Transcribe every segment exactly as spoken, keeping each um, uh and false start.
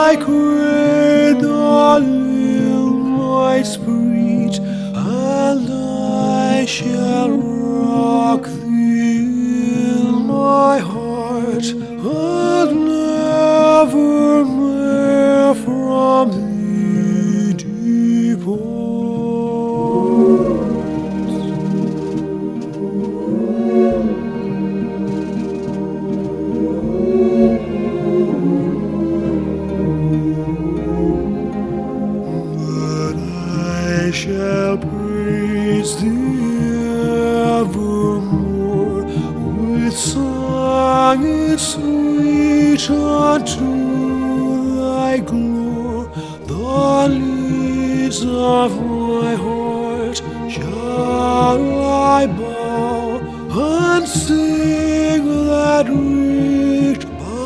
thy cradle in my spirit, and I shall rock thee in my heart, and never more from thee depart. I shall praise thee evermore with songs sweet unto thy glory. The leaves of my heart shall I bow and sing that rich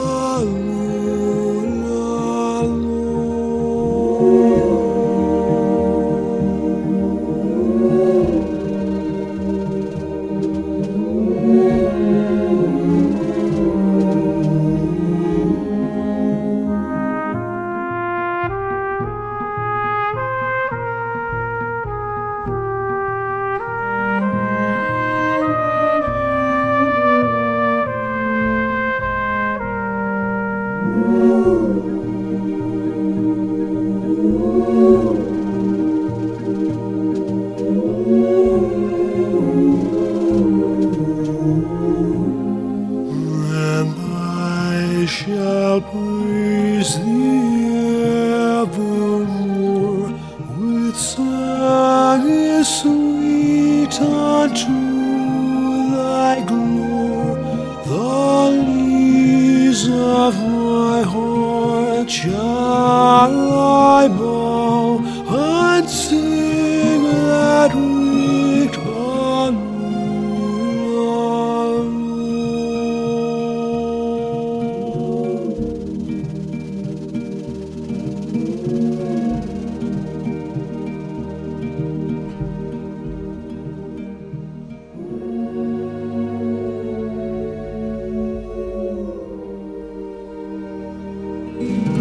I shall praise thee evermore with songs sweet unto thy glory. The leaves of my heart shall I bow and sing that rich Thank you.